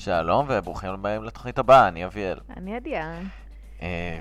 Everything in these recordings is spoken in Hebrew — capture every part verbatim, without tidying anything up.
שלום וברוכים הבאים לתוכנית הבאה, אני אביאל. אני עדיה. אה,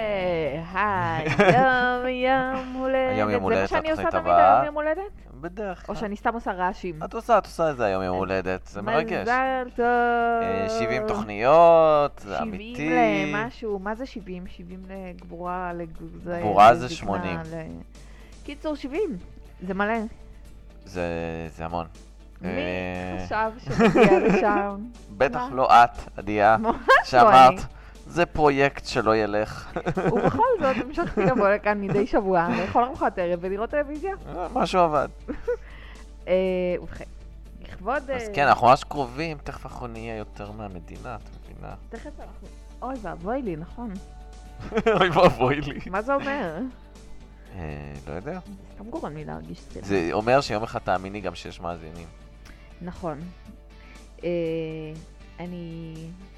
והיום יום הולדת. היום יום הולדת זה מה שאני עושה לתוכנית תמיד הבאה. היום יום הולדת? בדרך כלל. או שאני סתם עושה רעשים? את עושה, את עושה את זה היום יום הולדת, זה מרגש. מזל טוב. אה, שבעים תוכניות, זה אמיתי. שבעים למשהו, מה זה שבעים? שבעים לגבורה, לגבורה. גבורה זה שמונים. קיצור, שבעים. זה מלא. זה זה המון. מי אה, חשב שנגיע לשם? בטח מה? לא את, עדיה, ממש לא שאמרת, אני. זה פרויקט שלא ילך. ובכל זאת, המשכתי לבוא לכאן מדי שבוע, לאכול ארוחת ערב ולראות טלוויזיה. אה, משהו עבד. אה, ובכן, לכבוד... אז אה, כן, אנחנו ממש קרובים, תכף אנחנו נהיה יותר מהמדינה, את מבינה? תכף אנחנו... אוי, ואבוי לי, נכון. אוי ואבוי לי. מה זה אומר? אה, לא יודע. סתם גורם לי להרגיש סטילה. זה אומר שיום אחד תאמיני גם שיש מאזינים. נכון. אה, אני...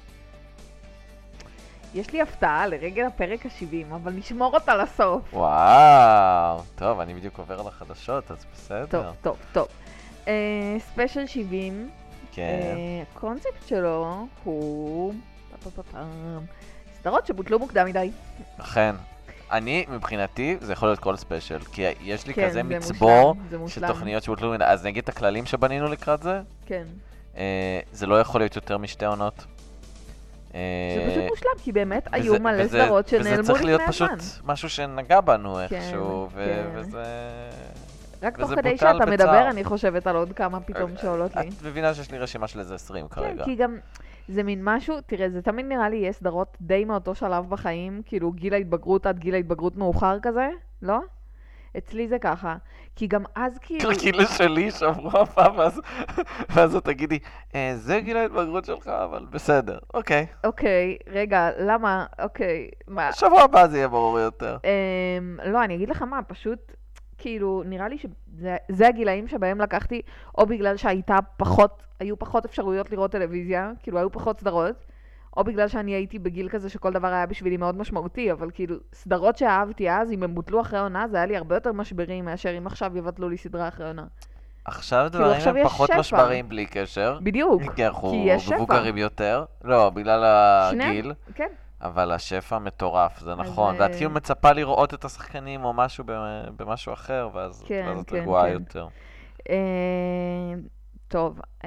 יש לי הפתעה לרגל הפרק ה-שבעים, אבל נשמור אותה לסוף. וואו, טוב, אני בדיוק עובר לחדשות, אז בסדר. טוב, טוב, טוב. אה, ספיישל שבעים, כן. אה, הקונספט שלו הוא... פ- פ- פ- פם, סדרות שבוטלו מוקדם מדי. אכן. אני, מבחינתי, זה יכול להיות כל ספיישל, כי יש לי כן, כזה זה מצבור מושלם, זה של מושלם. תוכניות שבוטלו, אז נגיד את הכללים שבנינו לקראת זה, כן. אה, זה לא יכול להיות יותר משתי עונות. אה, זה פשוט מושלם, כי באמת וזה- היו מלא וזה- סדרות שנעלמו לפני הזמן. וזה צריך להיות פשוט משהו שנגע בנו איכשהו, ו- כן. וזה... רק תוך וזה כדי בוטל שאתה בצער. מדבר, אני חושבת על עוד כמה פתאום שעולות לי. את מבינה שיש לי רשימה של איזה עשרים כן, כרגע. כי גם זה מין משהו, תראה, זה תמיד נראה לי יש סדרות די מאותו שלב בחיים, כאילו גיל ההתבגרות עד גיל ההתבגרות מאוחר כזה, לא? אצלי זה ככה. כי גם אז כאילו... תחכי לשלי שבוע הבא, ואז- ואז את תגידי, "אה, זה גיל ההתבגרות שלך, אבל בסדר, אוקיי. אוקיי, רגע, למה? אוקיי, מה? שבוע הבא זה יהיה ברור יותר. אמ, לא, אני אגיד לך מה, פשוט, כאילו, נראה לי שזה זה הגילאים שבהם לקחתי, או בגלל שהייתה פחות, היו פחות אפשרויות לראות טלוויזיה, כאילו, היו פחות סדרות, או בגלל שאני הייתי בגיל כזה שכל דבר היה בשבילי מאוד משמעותי, אבל כאילו, סדרות שאהבתי אז, אם הם בוטלו אחרי עונה, זה היה לי הרבה יותר משברים מאשר אם עכשיו יבטלו לי סדרה אחרי עונה. עכשיו כאילו, דברים עכשיו הם יש פחות שפע. משברים בלי קשר. בדיוק, כי אנחנו כי יש שפע. מבוגרים יותר. לא, בגלל שניהם, הגיל. כן. אבל השפע מטורף, זה נכון. ואת אה, כאילו מצפה לראות את השחקנים או משהו ב- במשהו אחר, ואז כן, ואז את כן, רגועה כן. יותר. אה, טוב, אה,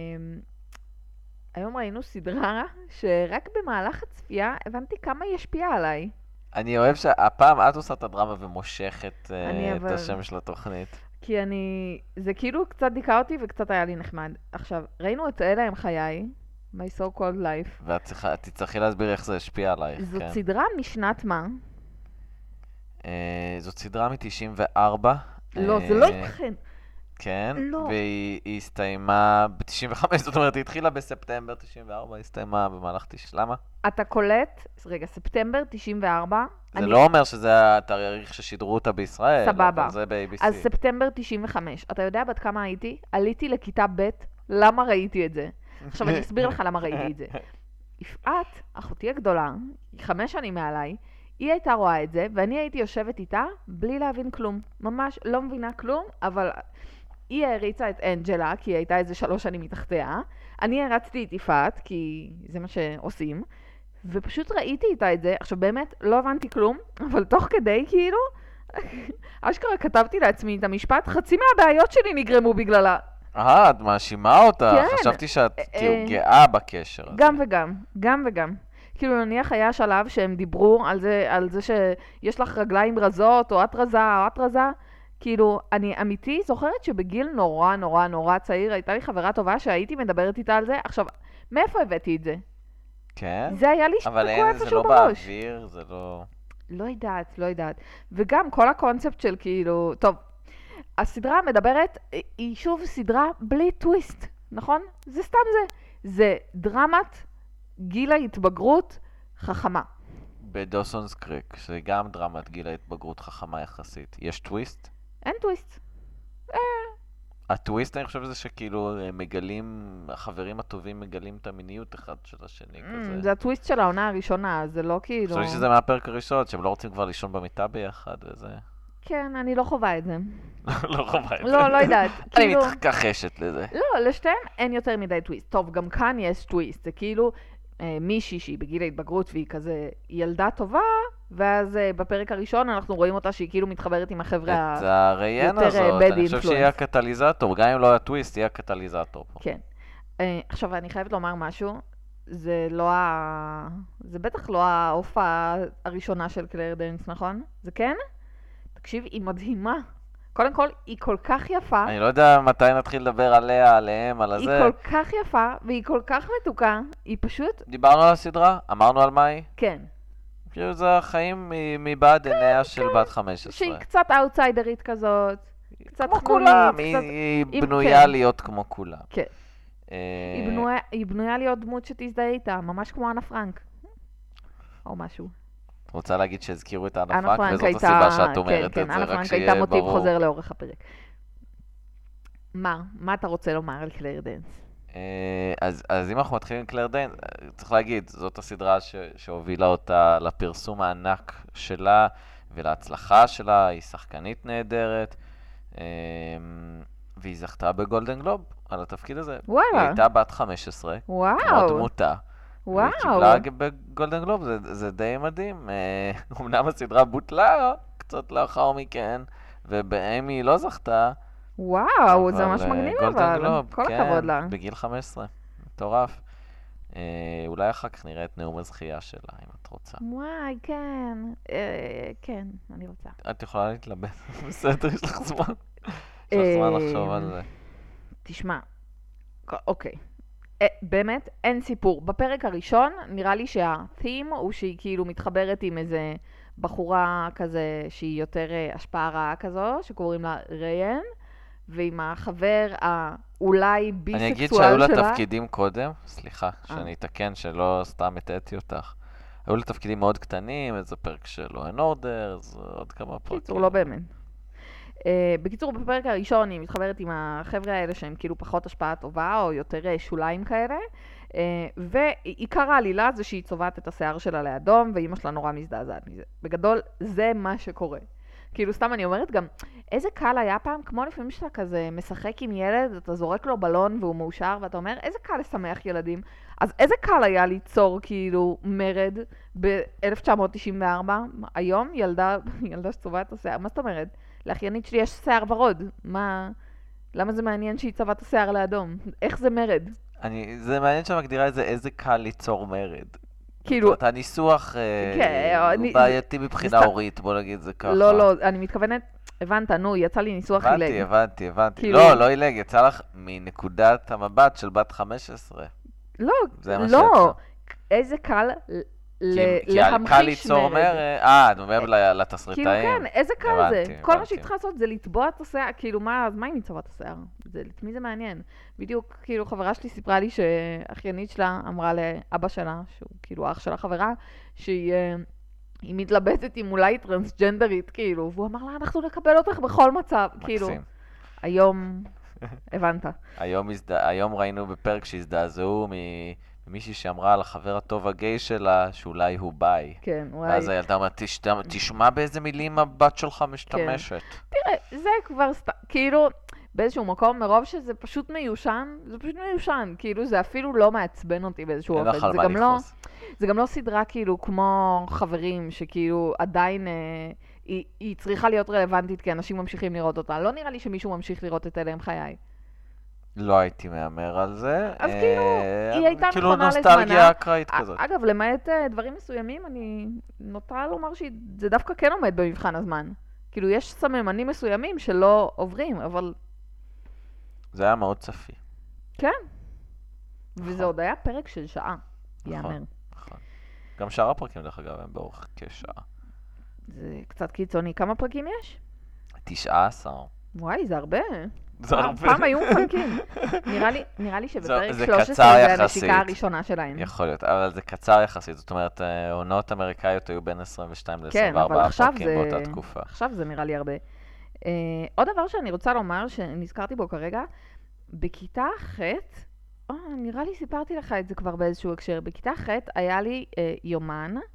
היום ראינו סדרה שרק במהלך הצפייה הבנתי כמה היא השפיעה עליי. אני אוהב שהפעם את עושה את הדרמה ומושכת אה, אני את אבל- השם של התוכנית. כי אני... זה כאילו קצת דיכא אותי וקצת היה לי נחמד. עכשיו, ראינו את אלה הם חיי, My So Called Life. ואת צריכה- את תצטרכי להסביר איך זה השפיע עלייך, זאת כן. סדרה משנת מה? אה, זאת סדרה מ-תשעים וארבע. לא, אה, זה לא ייתכן. כן, לא. והיא היא הסתיימה ב-תשעים וחמש, זאת אומרת, היא התחילה בספטמבר תשעים וארבע, היא הסתיימה במהלך תשעים. למה? אתה קולט, רגע, ספטמבר תשעים וארבע. זה אני- לא אומר שזה התאריך ששידרו אותה בישראל, סבבה. אבל זה ב-איי בי סי. אז ספטמבר תשעים וחמש. אתה יודע בת כמה הייתי? עליתי לכיתה ב', למה ראיתי את זה? עכשיו אני אסביר לך למה ראיתי את זה. יפעת, אחותי הגדולה, היא חמש שנים מעליי, היא הייתה רואה את זה, ואני הייתי יושבת איתה בלי להבין כלום. ממש לא מבינה כלום, אבל היא העריצה את אנג'לה, כי היא הייתה איזה שלוש שנים מתחתיה. אני הרצתי את יפעת, כי זה מה שעושים. ופשוט ראיתי איתה את זה. עכשיו באמת, לא הבנתי כלום, אבל תוך כדי כאילו, אשכרה כתבתי לעצמי את המשפט, חצי מהבעיות שלי נגרמו בגללה. אה, את מאשימה אותה? כן. חשבתי שאת אה, כאילו אה. גאה בקשר הזה. גם וגם, גם וגם. כאילו נניח היה שלב שהם דיברו על זה, על זה שיש לך רגליים רזות, או את רזה, או את רזה. כאילו, אני אמיתי זוכרת שבגיל נורא נורא נורא צעיר, הייתה לי חברה טובה שהייתי מדברת איתה על זה. עכשיו, מאיפה הבאתי את זה? כן? זה היה לי אבל תקוע אין, זה איפשהו לא בראש. באוויר, זה לא... לא יודעת, לא יודעת. וגם כל הקונספט של כאילו, טוב, הסדרה מדברת, היא שוב סדרה בלי טוויסט, נכון? זה סתם זה. זה דרמת גיל ההתבגרות חכמה. בדוסונס קריק, שזה גם דרמת גיל ההתבגרות חכמה יחסית. יש טוויסט? אין טוויסט. הטוויסט אני חושב זה שכאילו הם מגלים, החברים הטובים מגלים את המיניות אחד של השני כזה. זה הטוויסט של העונה הראשונה, זה לא כאילו... חושבי שזה מהפרק הראשון, שהם לא רוצים כבר לישון במיטה ביחד וזה. כן, אני לא חובה את זה. לא חובה את זה. לא, לא יודעת. אני כאילו, מתכחשת לזה. לא, לשתיהם אין יותר מדי טוויסט. טוב, גם כאן יש טוויסט. זה כאילו אה, מישהי שהיא בגיל ההתבגרות והיא כזה ילדה טובה, ואז אה, בפרק הראשון אנחנו רואים אותה שהיא כאילו מתחברת עם החבר'ה את הראיין יותר, הזאת, bad אני חושב influence. שיהיה הקטליזטור, גם אם לא היה טוויסט, יהיה הקטליזטור פה. כן. אה, עכשיו, אני חייבת לומר משהו. זה לא ה... זה בטח לא ההופעה הראשונה של קלר דנס, נכון? זה כן? תקשיב, היא מדהימה. קודם כל, היא כל כך יפה. אני לא יודע מתי נתחיל לדבר עליה, עליהם, על היא הזה. כל כך יפה, והיא כל כך מתוקה. היא פשוט... דיברנו על הסדרה? אמרנו על מה היא? כן. כאילו זה החיים מ- מבעד עיניה של בת חמש עשרה. שהיא קצת אאוטסיידרית כזאת. קצת כמו חנונית, כולם, קצת... היא- היא עם- בנויה כן. להיות כמו כולם. כן. אה, היא בנויה, היא בנויה להיות דמות שתזדהה איתה, ממש כמו אנה פרנק. או משהו. רוצה להגיד שהזכירו את אנה אנה פרנק, פרנק וזאת הייתה... הסיבה שאת כן, אומרת כן, את זה, אנה רק פרנק שיהיה הייתה מוטיב ברור. חוזר לאורך הפרק. מה? מה אתה רוצה לומר על קלר דנס? אה, אז, אז אם אנחנו מתחילים עם קלר דיין, אה, צריך להגיד, זאת הסדרה ש, שהובילה אותה לפרסום הענק שלה ולהצלחה שלה, היא שחקנית נהדרת, אה, והיא זכתה בגולדן גלוב על התפקיד הזה. היא וואלה. הייתה בת חמש עשרה, כמו וואו. דמותה. והיא קיבלה וואו. בגולדן גלוב, זה, זה די מדהים. אה, אמנם הסדרה בוטלה קצת לאחר מכן, ובאמי היא לא זכתה. וואו, זה אבל, ממש אה, מגניב גולדן אבל. גלוב, כל כן, הכבוד לה. בגיל חמש עשרה, מטורף. אה, אולי אחר כך נראה את נאום הזכייה שלה, אם את רוצה. וואי, כן. אה, כן, אני רוצה. את יכולה להתלבט, בסדר, יש לך זמן. יש לך זמן לחשוב על זה. תשמע, אוקיי. אה, באמת, אין סיפור. בפרק הראשון, נראה לי שהתים הוא שהיא כאילו מתחברת עם איזה בחורה כזה שהיא יותר אה, השפעה רעה כזו, שקוראים לה ריין, ועם החבר האולי אני אגיד ביסקסואל שהיו לה שלה. תפקידים קודם, סליחה, שאני אתקן שלא סתם הטעתי אותך. היו לה תפקידים מאוד קטנים, איזה פרק של Law and Order, זה עוד כמה פרקים. בקיצור, לא באמת. Uh, בקיצור, בפרק הראשון היא מתחברת עם החבר'ה האלה שהם כאילו פחות השפעה טובה, או יותר uh, שוליים כאלה, uh, ועיקר העלילה זה שהיא צובעת את השיער שלה לאדום, ואימא שלה נורא מזדעזעת מזה. בגדול, זה מה שקורה. כאילו, סתם אני אומרת גם, איזה קל היה פעם, כמו לפעמים שאתה כזה משחק עם ילד, אתה זורק לו בלון והוא מאושר, ואתה אומר, איזה קל לשמח ילדים. אז איזה קל היה ליצור כאילו מרד ב-אלף תשע מאות תשעים וארבע, היום ילדה, ילדה שצובעת את השיער, מה זאת אומרת? לאחיינית שלי יש שיער ורוד, מה... למה זה מעניין שהיא צבעה את השיער לאדום? איך זה מרד? אני, זה מעניין שמגדירה את זה איזה קל ליצור מרד. כאילו... זאת אומרת, הניסוח אה, כן, הוא אני- בעייתי זה- מבחינה זה הורית, בוא נגיד זה ככה. לא, לא, אני מתכוונת, הבנת, נו, יצא לי ניסוח הבנתי, עילג. הבנתי, הבנתי. כאילו- לא, לא עילג, יצא לך מנקודת המבט של בת חמש עשרה. לא, זה מה לא, שיצא. איזה קל ל- כי- כי להמחיש קל ליצור מרד. מרד. אה, את אומרת כאילו לתסריטאים. כן, איזה קל הבנתי, זה. כל מה הבנתי. שהיא צריכה לעשות זה לטבוע את השיער, כאילו מה, אז מה אם היא צבעה את השיער? זה, את מי זה מעניין? בדיוק, כאילו חברה שלי סיפרה לי שאחיינית שלה אמרה לאבא שלה, שהוא כאילו אח של החברה, שהיא אה, היא מתלבטת אם אולי היא טרנסג'נדרית, כאילו, והוא אמר לה, אנחנו נקבל אותך בכל מצב, כאילו, מקסים. היום, הבנת. היום, הזד... היום ראינו בפרק שהזדעזעו מ... ממישהי שאמרה על החבר הטוב הגיי שלה שאולי הוא ביי. כן, וואי. ואז הילדה אומרת, "תש- תשמע באיזה מילים הבת שלך משתמשת. תראה, זה כבר סתם, כאילו, באיזשהו מקום, מרוב שזה פשוט מיושן, זה פשוט מיושן, כאילו, זה אפילו לא מעצבן אותי באיזשהו אין אופן. לך על זה מה גם לא, לכעוס. זה גם לא סדרה כאילו כמו חברים, שכאילו עדיין אה, היא, היא צריכה להיות רלוונטית כי אנשים ממשיכים לראות אותה. לא נראה לי שמישהו ממשיך לראות את אלה עם חיי. לא הייתי מהמר על זה. אז אה, כאילו, היא הייתה כאילו נכונה נוסטלגיה לזמנה. אקראית כזאת. אגב, למעט אה, דברים מסוימים, אני נוטה לומר שזה דווקא כן עומד במבחן הזמן. כאילו, יש סממנים מסוימים שלא עוברים, אבל זה היה מאוד צפי. כן. וזה עוד היה פרק של שעה, יאמר. נכון. גם שאר הפרקים, דרך אגב, הם באורך כשעה. זה קצת קיצוני. כמה פרקים יש? תשעה עשר. וואי, זה הרבה. זה פעם- הרבה. פעם היו מפרקים. נראה לי, נראה לי שבפרק זה שלוש קצר עשרה זה יחסית. הנשיקה הראשונה שלהם. יכול להיות, אבל זה קצר יחסית. זאת אומרת, אה, עונות אמריקאיות היו בין עשרים ושתיים ל-עשרים כן, וארבע אבל עכשיו פרקים זה... באותה תקופה. עכשיו זה נראה לי הרבה. אה, עוד דבר שאני רוצה לומר, שנזכרתי בו כרגע, בכיתה ח', או, נראה לי סיפרתי לך את זה כבר באיזשהו הקשר, בכיתה ח' היה לי אה, יומן,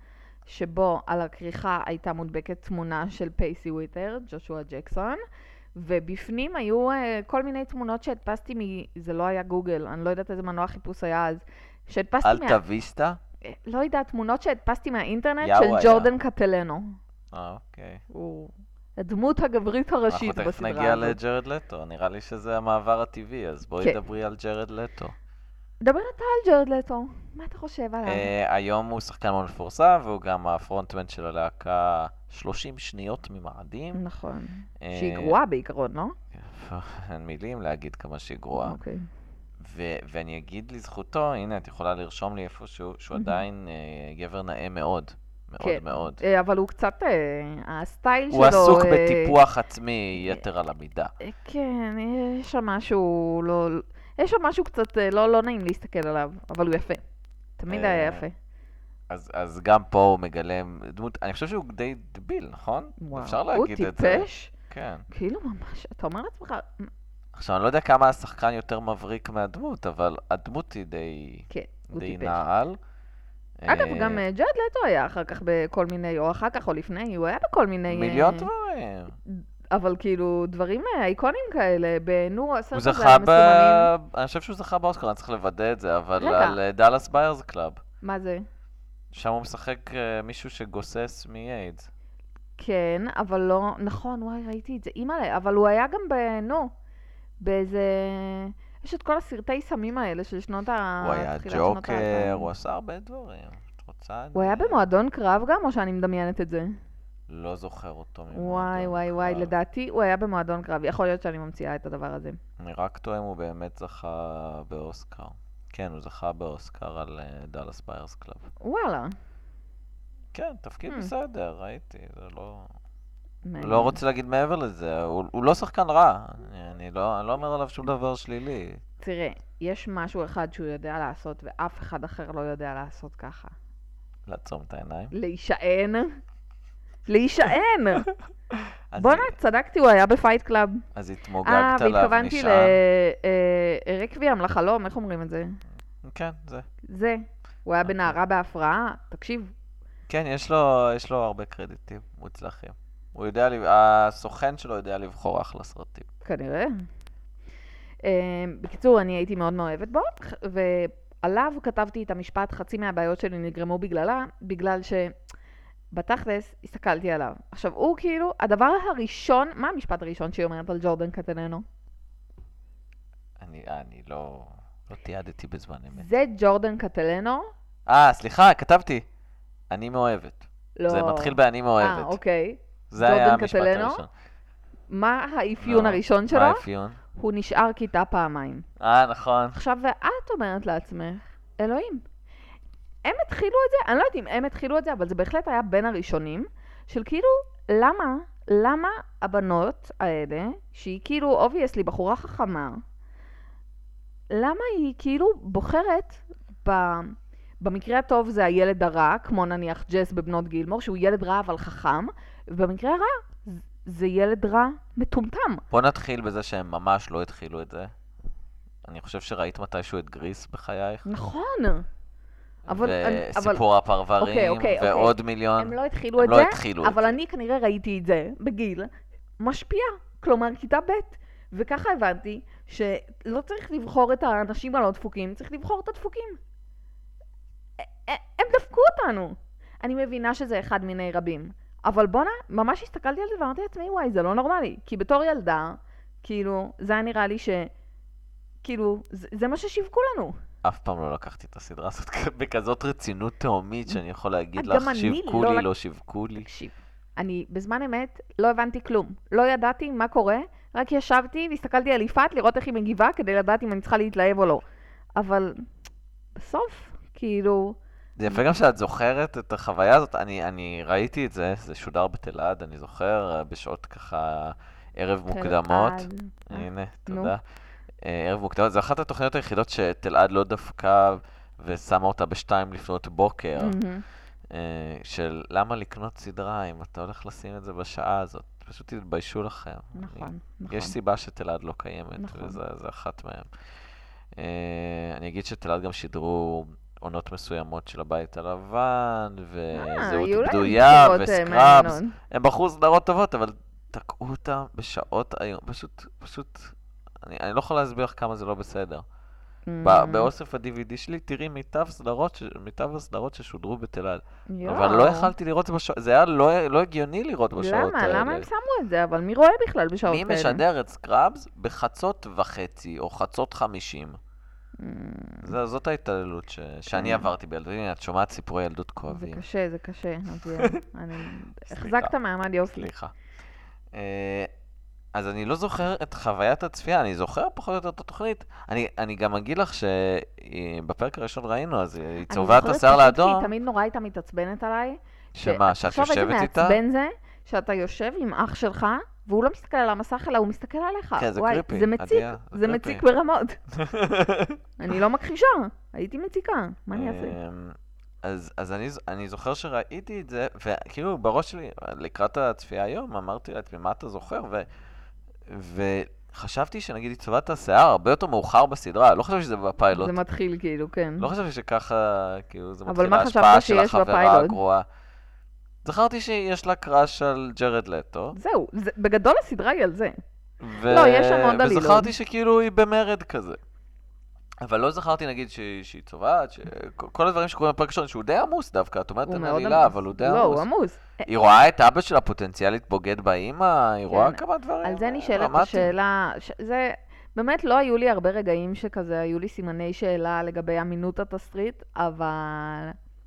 שבו על הכריכה הייתה מודבקת תמונה של פייסי וויטר, ג'ושוע ג'קסון, ובפנים היו uh, כל מיני תמונות שהדפסתי מ... זה לא היה גוגל, אני לא יודעת איזה מנוע חיפוש היה אז. שהדפסתי אלטה ויסטה? לא יודעת, תמונות שהדפסתי מהאינטרנט יאו של היה. ג'ורדן קטלנו. אה, אוקיי. הוא הדמות הגברית הראשית אנחנו בסדרה תכף נגיע הזאת. לג'רד לטו, נראה לי שזה המעבר הטבעי, אז בואי כן. דברי על ג'רד לטו. דבר אתה על ג'רד לטו, מה אתה חושב עליו? אה, היום הוא שחקן מאוד מפורסם, והוא גם הפרונטמן של הלהקה שלושים שניות ממאדים. נכון. אה, שהיא גרועה בעיקרון, לא? אין מילים להגיד כמה שהיא גרועה. אוקיי. ו- ואני אגיד לזכותו, הנה, את יכולה לרשום לי איפשהו, שהוא מהמם. עדיין אה, גבר נאה מאוד. מאוד כן. מאוד. אה, אבל הוא קצת, אה, הסטייל שלו... הוא עסוק אה, בטיפוח עצמי יתר על המידה. אה, כן, יש שם משהו לא... יש שם משהו קצת אה, לא, לא נעים להסתכל עליו, אבל הוא יפה. תמיד היה אה, יפה. אז, אז גם פה הוא מגלם דמות, אני חושב שהוא די דביל, נכון? וואו. אפשר הוא להגיד את זה. טיפש? כן. כאילו ממש, אתה אומר לעצמך, עכשיו, אני לא יודע כמה השחקן יותר מבריק מהדמות, אבל הדמות היא די, כן, הוא די טיפש. נעל. אגב, אה, גם אה, ג'רד לטו היה אחר כך בכל מיני, או אחר כך או לפני, הוא היה בכל מיני... אה, מיליון דברים. אבל כאילו, דברים אה, איקונים כאלה, בנו, הסרט הוא הזה זכה ב... המסומנים. אני חושב שהוא זכה באוסקר, אני צריך לוודא את זה, אבל רגע. על דאלאס ביירס קלאב. מה זה? שם הוא משחק אה, מישהו שגוסס מאיידס. כן, אבל לא, נכון, וואי, ראיתי את זה, אימא'לה, אבל הוא היה גם בנו, באיזה... יש את כל הסרטי סמים האלה של שנות ה... הוא היה תחילת שנות ג'וקר, האלפיים. הוא עשה הרבה דברים. את רוצה? הוא היה אני במועדון קרב גם, או שאני מדמיינת את זה? לא זוכר אותו ממועדון וואי, וואי, וואי, קרב. לדעתי הוא היה במועדון קרב, יכול להיות שאני ממציאה את הדבר הזה. אני רק טועה אם הוא באמת זכה באוסקר. כן, הוא זכה באוסקר על דאלאס ביירס קלאב. וואלה. כן, תפקיד Hmm. בסדר, ראיתי, זה לא... מעניין. לא רוצה להגיד מעבר לזה, הוא, הוא לא שחקן רע, אני, אני, לא, אני לא אומר עליו שום דבר שלילי. תראה, יש משהו אחד שהוא יודע לעשות, ואף אחד אחר לא יודע לעשות ככה. לעצום את העיניים. להישען. להישען! אז, בוא'נה, צדקתי, הוא היה בפייט קלאב. אז אה, התמוגגת עליו, והתכוונתי נשען. לרקביאם, לחלום, איך אומרים את זה? כן, זה. זה. הוא היה בנערה בהפרעה, תקשיב. כן, יש לו, יש לו הרבה קרדיטים מוצלחים. הוא יודע, לב- הסוכן שלו יודע לבחור אחלה סרטים. כנראה. אה, בקיצור, אני הייתי מאוד מאוהבת בו, ועליו כתבתי את המשפט, חצי מהבעיות שלי נגרמו בגללה, בגלל שבתכלס הסתכלתי עליו. עכשיו, הוא כאילו, הדבר הראשון, מה המשפט הראשון שהיא אומרת על ג'ורדן קטלנו? אני, אני לא, לא תיעדתי בזמן אמת. זה ג'ורדן קטלנו? אה, סליחה, כתבתי. אני מאוהבת. לא. זה מתחיל באני מאוהבת. אה, אוקיי. זה היה ג'ורדן המשפט קטלנו? הראשון. מה האפיון לא. הראשון שלו? מה האפיון? הוא נשאר כיתה פעמיים. אה, נכון. עכשיו, ואת אומרת לעצמך, אלוהים, הם התחילו את זה, אני לא יודעת אם הם התחילו את זה, אבל זה בהחלט היה בין הראשונים, של כאילו, למה, למה הבנות האלה, שהיא כאילו, אובייסלי, בחורה חכמה, למה היא כאילו בוחרת, ב, במקרה הטוב זה הילד הרע, כמו נניח ג'ס בבנות גילמור, שהוא ילד רע אבל חכם, ובמקרה הרע זה ילד רע מטומטם. בוא נתחיל בזה שהם ממש לא התחילו את זה. אני חושב שראית מתישהו את גריס בחייך. נכון. אבל, אני- אבל וסיפור הפרברים, אוקיי, אוקיי, ועוד אוקיי. מיליון. הם לא התחילו הם את לא זה, התחילו את אבל זה. אני כנראה ראיתי את זה בגיל משפיע, כלומר כיתה ב', וככה הבנתי שלא צריך לבחור את האנשים הלא דפוקים, צריך לבחור את הדפוקים. א- א- הם דפקו אותנו. אני מבינה שזה אחד מיני רבים, אבל בואנה, ממש הסתכלתי על זה ואמרתי לעצמי, וואי, זה לא נורמלי, כי בתור ילדה, כאילו, זה היה נראה לי ש... כאילו, זה, זה מה ששיווקו לנו. אף פעם לא לקחתי את הסדרה הזאת בכזאת רצינות תהומית, שאני יכול להגיד גם לך, אני שיווקו לא לי, לק- לא שיווקו לי. תקשיב, אני בזמן אמת לא הבנתי כלום. לא ידעתי מה קורה, רק ישבתי והסתכלתי על יפעת לראות איך היא מגיבה כדי לדעת אם אני צריכה להתלהב או לא. אבל בסוף, כאילו... זה יפה גם שאת זוכרת את החוויה הזאת, אני, אני ראיתי את זה, זה שודר בתלעד, אני זוכר, בשעות ככה ערב מוקדמות. תלעד. הנה, נו. תודה. אה, ערב מוקדמות, זו אחת התוכניות היחידות שתלעד לא דפקה ושמה אותה בשתיים לפנות בוקר, מהמם. אה, של למה לקנות סדרה אם אתה הולך לשים את זה בשעה הזאת, פשוט תתביישו לכם. נכון, אני- נכון. יש סיבה שתלעד לא קיימת, נכון. וזה זה אחת מהם. אה, אני אגיד שתלעד גם שידרו עונות מסוימות של הבית הלבן, וזהות היו להם בדויה, בחירות, אה, וסקראבס. מעניינות. הם בחרו סדרות טובות, אבל תקעו אותם בשעות היום, פשוט, פשוט, אני, אני לא יכול להסביר לך כמה זה לא בסדר. ב- באוסף ה-די וי די שלי, תראי מיטב סדרות, ש- מיטב הסדרות ששודרו בתל אביב. יואו. אבל לא יכלתי לראות את זה בשעות, זה היה לא, לא הגיוני לראות בשעות למה? האלה. למה הם שמו את זה? אבל מי רואה בכלל בשעות מי כאלה? משדר את סקראבס בחצות וחצי, או חצות חמישים? Mm, זו- זאת ההתעללות ש- שאני עברתי בילדות. הנה, את שומעת סיפורי ילדות זה כואבים. קשה, זה קשה. אביאל. אני... החזקת מעמד יופי. סליחה. אה, אז אני לא זוכר את חוויית הצפייה, אני זוכר פחות או יותר את התוכנית. אני, אני גם אגיד לך שבפרק הראשון ראינו, אז היא צובעה את השיער אני זוכרת לאדום. שהיא תמיד נורא הייתה מתעצבנת עליי. שמה, שאת תחשוב יושבת איזה איתה? מעצבן זה, שאתה יושב עם אח שלך, והוא לא מסתכל על המסך, אלא הוא מסתכל עליך. כן, זה וואי, קריפי, זה מציק, עדיה, זה זה קריפי. מציק ברמות. אני לא מכחישה, הייתי מציקה, מה אני אעשה? אמ, אז, אז אני, אני זוכר שראיתי את זה, וכאילו בראש שלי, לקראת הצפייה היום, אמרתי לעצמי, מה אתה זוכר? ו, וחשבתי שנגיד היא צובעת את השיער הרבה יותר מאוחר בסדרה, לא חשבתי שזה בפיילוט. זה מתחיל כאילו, כן. לא חשבתי שככה, כאילו, זה אבל מתחיל מה ההשפעה חשבת של שיש החברה בפיילוט? הגרועה. זכרתי שיש לה קראש על ג'רד לטו. זהו, זה- בגדול הסדרה היא על זה. ו... לא, יש שם עוד עלילות. וזכרתי שכאילו היא במרד כזה. אבל לא זכרתי נגיד שהיא, שהיא צובעת, ש... כל הדברים שקורים בפרק ראשון, שהוא די עמוס דווקא, את אומרת הוא אין מאוד עלילה, עמוס. אבל הוא די לא, עמוס. הוא עמוס. היא רואה את אבא שלה פוטנציאלית בוגד באמא, היא רואה כן. כמה דברים. על זה נשאלת דרמטיים. השאלה, ש- זה, באמת לא היו לי הרבה רגעים שכזה, היו לי סימני שאלה לגבי אמינות התסריט, אבל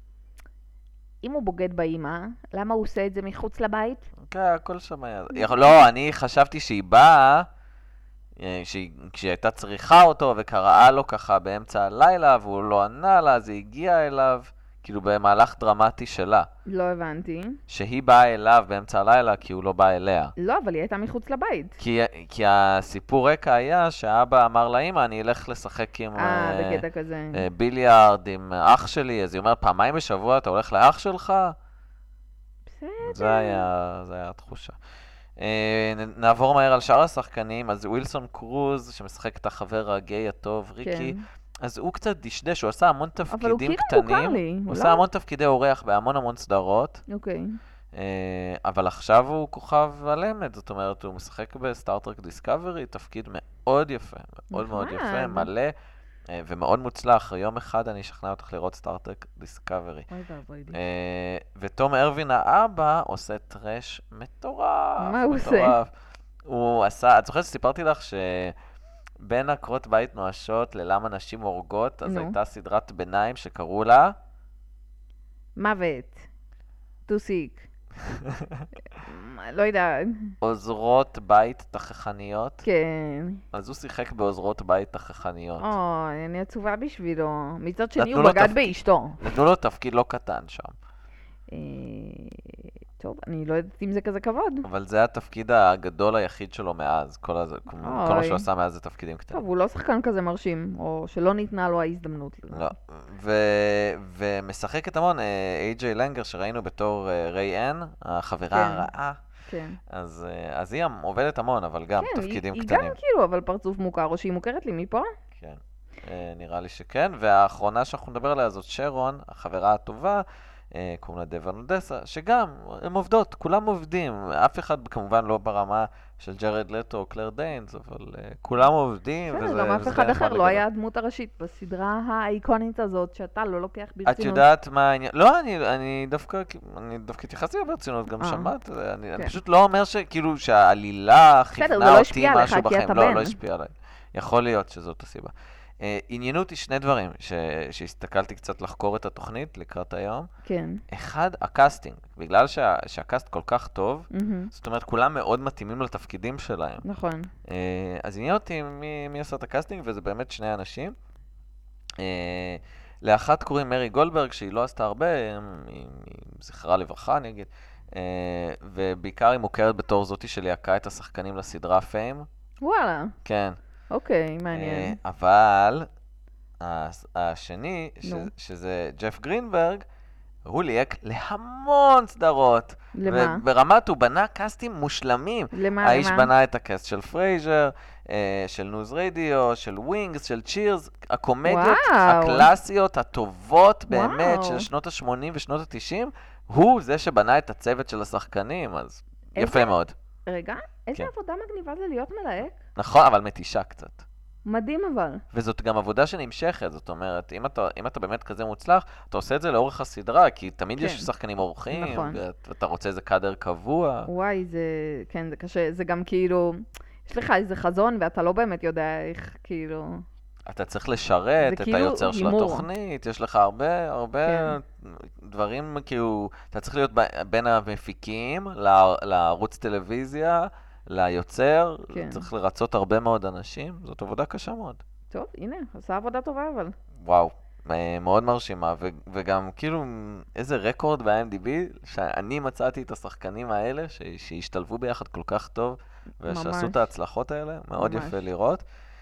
אם הוא בוגד באמא, למה הוא עושה את זה מחוץ לבית? כן, הכל שם היה. יכול- לא, אני חשבתי שהיא באה, אה, שהיא- כשהיא הייתה צריכה אותו וקראה לו ככה באמצע הלילה, והוא לא ענה לה, אז היא הגיעה אליו, כאילו במהלך דרמטי שלה. לא הבנתי. שהיא באה אליו באמצע הלילה כי הוא לא בא אליה. לא, אבל היא הייתה מחוץ לבית. כי, כי הסיפור רקע היה שהאבא אמר לאמא, אני אלך לשחק עם אה, אה, בקטע כזה. אה, ביליארד עם אח שלי, אז היא אומרת, פעמיים בשבוע אתה הולך לאח שלך? בסדר. זה היה, זה היה התחושה. אה, נ- נעבור מהר על שאר השחקנים, אז ווילסון קרוז, שמשחק את החבר הגיי הטוב, ריקי, כן. אז הוא קצת דשדש, הוא עשה המון אבל הוא תפקידים כאילו מוכר קטנים, לי, הוא הוא עשה לא? המון תפקידי אורח בהמון המון סדרות, אוקיי. אה, אבל עכשיו הוא כוכב על אמת, זאת אומרת, הוא משחק בסטארטרק דיסקאברי, תפקיד מאוד יפה, מאוד מאוד נחמד. יפה, מלא אה, ומאוד מוצלח. יום אחד אני אשכנע אותך לראות סטארטרק דיסקאברי. אוי ואבוי לי. אה, ותום ארווין האבא עושה טרש מטורף. מה הוא עושה? מטורף. הוא עשה, את זוכרת שסיפרתי לך שבין עקרות בית נואשות ללמה נשים הורגות, אז נו. הייתה סדרת ביניים שקראו לה מוות. טוסיק. לא יודעת. עוזרות בית תככניות. כן. אז הוא שיחק בעוזרות בית תככניות. אוי, אני עצובה בשבילו. מצד שני נתנו הוא לו בגד תפקיד. באשתו. נתנו לו תפקיד לא קטן שם, אה, טוב, אני לא יודעת אם זה כזה כבוד. אבל זה התפקיד הגדול היחיד שלו מאז. כל, הזה, כל מה אוי. שהוא עשה מאז זה תפקידים קטנים. טוב, הוא לא שחקן כזה מרשים, או שלא ניתנה לו ההזדמנות. לא, ו... ומשחקת המון, איי-ג'יי לנגר שראינו בתור אה, ריי אן, החברה כן. הרעה, כן. אז, אה, אז היא עובדת המון, אבל גם כן, תפקידים היא, קטנים. היא גם כאילו, אבל פרצוף מוכר, או שהיא מוכרת לי מפה? כן, אה, נראה לי שכן, והאחרונה שאנחנו נדבר עליה זאת שרון, החברה הטובה, אה, קוראים לה דבן אודסה, שגם, הן עובדות, כולם עובדים, אף אחד כמובן לא ברמה של ג'רד לטו או קלר דיינס, אבל אה, כולם עובדים, בסדר, וזה גם אף וזה אחד נחמד אחר לא לגלות. היה הדמות הראשית בסדרה האיקונית הזאת, שאתה לא לוקח ברצינות. את יודעת מה העניין? לא, אני, אני דווקא, אני דווקא התייחסתי לה ברצינות, גם אה. שמעת, אני, אני כן. פשוט לא אומר שכאילו שהעלילה בסדר, כיוונה זה לא אותי השפיע עליך, משהו כי בחיים. אתה לא, בן. לא השפיע עליי. יכול להיות שזאת הסיבה. Uh, עניינו אותי שני דברים ש... שהסתכלתי קצת לחקור את התוכנית לקראת היום. כן. אחד, הקאסטינג. בגלל שה... שהקאסט כל כך טוב, מהמם. זאת אומרת, כולם מאוד מתאימים לתפקידים שלהם. נכון. Uh, אז עניין אותי מי, מי עשה את הקאסטינג, וזה באמת שני אנשים. Uh, לאחת קוראים מרי גולדברג, שהיא לא עשתה הרבה, היא, היא זכרה לברכה, אני אגיד, uh, ובעיקר היא מוכרת בתור זאתי שליהקה את השחקנים לסדרה פיים. וואלה. כן. אוקיי, מעניין. אה, אבל הס- השני, ש- נו. שזה ג'ף גרינברג, הוא ליהק להמון סדרות. למה? וברמת הוא בנה קאסטים מושלמים. למה? האיש למה? בנה את הקאסט של פרייזר, אה, של ניוז רדיו, של ווינגס, של צ'ירס, הקומדיות וואו. הקלאסיות, הטובות באמת, וואו. של שנות ה-שמונים ושנות ה-תשעים, הוא זה שבנה את הצוות של השחקנים, אז איזה- יפה מאוד. רגע, איזה כן. עבודה מגניבה זה להיות מלהק? נכון, אבל מתישה קצת. מדהים אבל. וזאת גם עבודה שנמשכת, זאת אומרת, אם אתה, אם אתה באמת כזה מוצלח, אתה עושה את זה לאורך הסדרה, כי תמיד כן. יש שחקנים אורחים, נכון. ואת- ואתה רוצה איזה קאדר קבוע. וואי, זה, כן, זה קשה. זה גם כאילו, יש לך איזה חזון ואתה לא באמת יודע איך, כאילו... אתה צריך לשרת את כאילו היוצר של הימור. התוכנית, יש לך הרבה, הרבה כן. דברים, כאילו, אתה צריך להיות ב- בין המפיקים, ל- לערוץ טלוויזיה, ליוצר, כן. צריך לרצות הרבה מאוד אנשים, זאת עבודה קשה מאוד. טוב, הנה, עשה עבודה טובה אבל. וואו, אה, מאוד מרשימה, ו- וגם כאילו איזה רקורד ב-איי אם די בי, שאני מצאתי את השחקנים האלה, ש- שהשתלבו ביחד כל כך טוב, ושעשו ממש. את ההצלחות האלה, מאוד ממש. יפה לראות.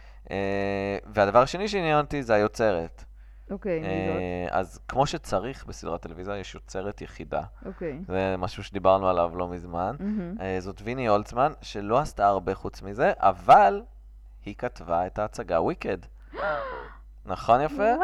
אה, והדבר השני שעניין אותי זה היוצרת. אוקיי, מי זאת? אה, אז כמו שצריך בסדרת טלוויזיה, יש יוצרת יחידה. אוקיי. זה משהו שדיברנו עליו לא מזמן. מהמם. אה, זאת ויני הולצמן, שלא עשתה הרבה חוץ מזה, אבל היא כתבה את ההצגה וויקד. נכון יפה? וואו.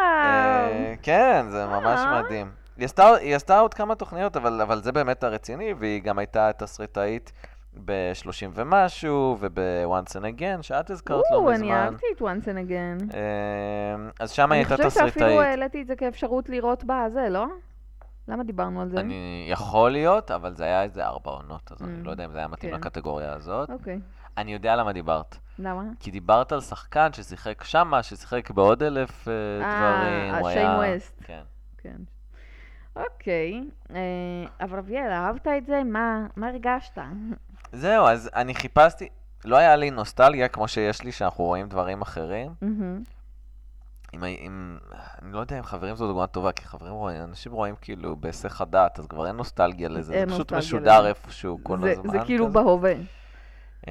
אה, כן, זה ממש אה. מדהים. היא עשתה, היא עשתה עוד כמה תוכניות, אבל, אבל זה באמת הרציני, והיא גם הייתה תסריטאית ב-שלושים ומשהו, וב-Once and Again, שאת הזכרת לא או, אני מזמן. אהבתי את once and again. אה, אז שם היא אני הייתה חושבת שאפילו תסריטאית. העליתי את זה כאפשרות לראות בזה, לא? למה דיברנו על זה? אני יכול להיות, אבל זה היה איזה ארבע עונות, אז אני Mm, לא יודע אם זה היה מתאים כן. לקטגוריה הזאת. אוקיי. אני יודע למה דיברת. למה? כי דיברת על שחקן ששיחק שמה, ששיחק בעוד אלף אה, אה, דברים. הוא שיין היה- ווסט. כן. כן. אוקיי. אה, אבל אביאל, אהבת את זה? מה מה הרגשת? זהו, אז אני חיפשתי, לא היה לי נוסטלגיה כמו שיש לי שאנחנו רואים דברים אחרים. מהמם. אם, אם, אני לא יודע אם חברים זו דוגמה טובה, כי חברים רואים, אנשים רואים כאילו בהיסח הדעת, אז כבר אין נוסטלגיה לזה, אין זה פשוט נוסטלגיה משודר לזה. איפשהו כל זה- הזמן. זה כאילו כזה. בהווה. אמ,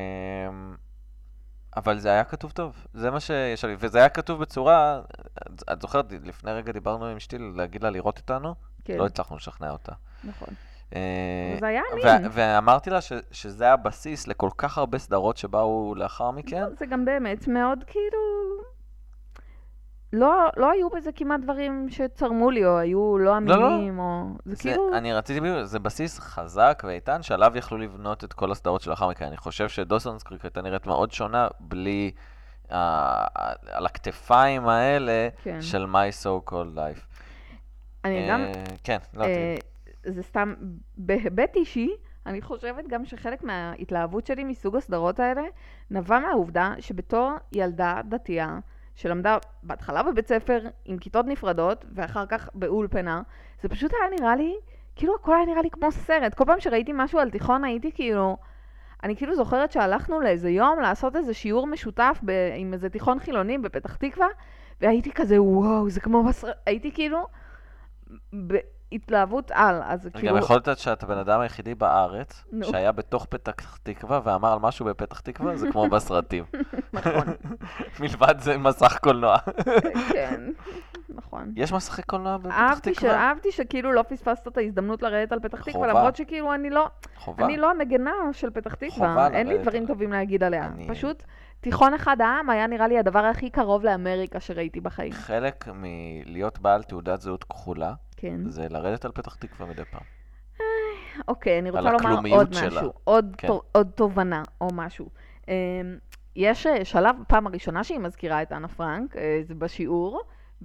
אבל זה היה כתוב טוב, זה מה שיש לי, וזה היה כתוב בצורה, את- את זוכרת, לפני רגע דיברנו עם אשתי להגיד לה לראות איתנו, כן, לא הצלחנו לשכנע אותה. נכון. אה, זה היה ו- אמין. ואמרתי לה ש- שזה הבסיס לכל כך הרבה סדרות שבאו לאחר מכן. זה גם באמת מאוד כאילו... לא, לא היו בזה כמעט דברים שצרמו לי, או היו לא לא. אמינים, או... זה זה, כאילו... אני רציתי, בדיוק, זה בסיס חזק ואיתן שעליו יכלו לבנות את כל הסדרות שלאחר מכן. אני חושב שדוסונס קריק הייתה נראית מאוד שונה בלי, אה, על הכתפיים האלה כן. של My So Called Life. אני אה, גם... כן, לא אה, תראי. זה סתם... בהיבט אישי, אני חושבת גם שחלק מההתלהבות שלי מסוג הסדרות האלה נבע מהעובדה שבתור ילדה דתייה, שלמדה בהתחלה בבית ספר עם כיתות נפרדות, ואחר כך באולפנה, זה פשוט היה נראה לי, כאילו הכל היה נראה לי כמו סרט. כל פעם שראיתי משהו על תיכון הייתי כאילו, אני כאילו זוכרת שהלכנו לאיזה יום לעשות איזה שיעור משותף ב, עם איזה תיכון חילוני בפתח תקווה, והייתי כזה וואו, זה כמו בסרט, הייתי כאילו בהתלהבות על, אז אני כאילו... גם יכול לדעת שאתה בן אדם היחידי בארץ נו. שהיה בתוך פתח תקווה ואמר על משהו בפתח תקווה, זה כמו בסרטים. נכון, מלבד זה מסך קולנוע. כן, נכון. יש מסכי קולנוע בפתח אהבתי, ש... תקווה? אהבתי שכאילו לא פספסת את ההזדמנות לרדת על פתח תקווה, חובה. למרות שכאילו אני לא, חובה. אני לא המגנה של פתח תקווה, חובה אין לי לרדת דברים עליה. טובים להגיד עליה. אני- פשוט תיכון אחד העם היה נראה לי הדבר הכי קרוב לאמריקה שראיתי בחיים. חלק מלהיות בעל תעודת זהות כחולה, כן. זה לרדת על פתח תקווה מדי פעם. אוקיי, אני על רוצה לומר הכלומיות עוד שלה. משהו, עוד, כן. תו, עוד תובנה או משהו. אמ, יש אה, שלב, פעם הראשונה שהיא מזכירה את אנה פרנק, אה, זה בשיעור,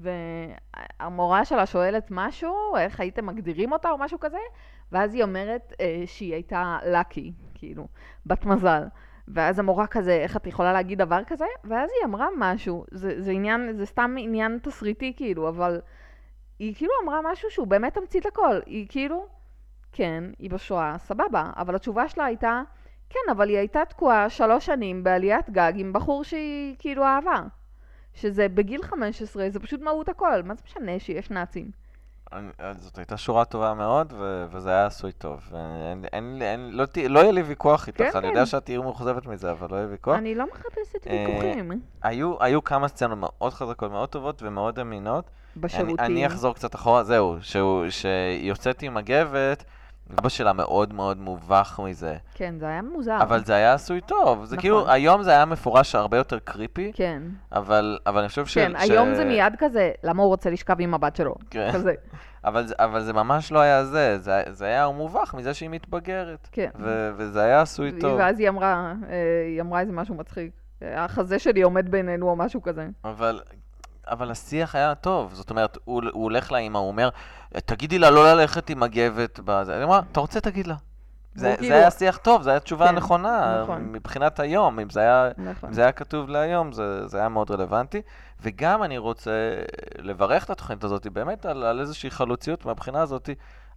והמורה שלה שואלת משהו, איך הייתם מגדירים אותה או משהו כזה, ואז היא אומרת אה, שהיא הייתה לקי, כאילו, בת מזל. ואז המורה כזה, איך את יכולה להגיד דבר כזה? ואז היא אמרה משהו, זה, זה עניין, זה סתם עניין תסריטי כאילו, אבל היא כאילו אמרה משהו שהוא באמת תמצית לכל. היא כאילו, כן, היא בשואה, סבבה, אבל התשובה שלה הייתה, כן, אבל היא הייתה תקועה שלוש שנים בעליית גג עם בחור שהיא כאילו אהבה. שזה בגיל חמש עשרה, זה פשוט מהות הכל. מה זה משנה שיש נאצים? אני, זאת הייתה שורה טובה מאוד, ו, וזה היה עשוי טוב. אין, אין, אין, לא, ת- לא יהיה לי ויכוח איתך, כן, אני כן. יודע שאת תהיו מאוכזבת מזה, אבל לא יהיה ויכוח. אני לא מחפשת אה, ויכוחים. היו, היו כמה סצנות מאוד חזקות, מאוד טובות ומאוד אמינות. אני, בשירותים. אני אחזור קצת אחורה, זהו, שהוא, שיוצאת עם מגבת, אבא שלה מאוד מאוד מובך מזה. כן, זה היה מוזר. אבל זה היה עשוי טוב. זה נכון. כאילו, היום זה היה מפורש הרבה יותר קריפי, כן. אבל, אבל אני חושב ש... כן, ש... היום זה מיד כזה, למה הוא רוצה לשכב עם הבת שלו? כן. כזה. אבל, זה- אבל זה ממש לא היה זה, זה, זה היה מובך מזה שהיא מתבגרת. כן. ו, וזה היה עשוי טוב. ואז היא אמרה, אה, היא אמרה איזה משהו מצחיק. החזה שלי עומד בינינו או משהו כזה. אבל, אבל השיח היה טוב, זאת אומרת, הוא, הוא הולך לאמא, הוא אומר, תגידי לה לא ללכת עם מגבת בזה. אני אומר, אתה רוצה תגיד לה. זה, והוא זה כאילו- היה שיח טוב, זו הייתה תשובה כן, נכונה, נכון. מבחינת היום, אם זה היה, נכון. אם זה היה כתוב להיום, זה, זה היה מאוד רלוונטי. וגם אני רוצה לברך את התוכנית הזאת, באמת על, על איזושהי חלוציות מהבחינה הזאת.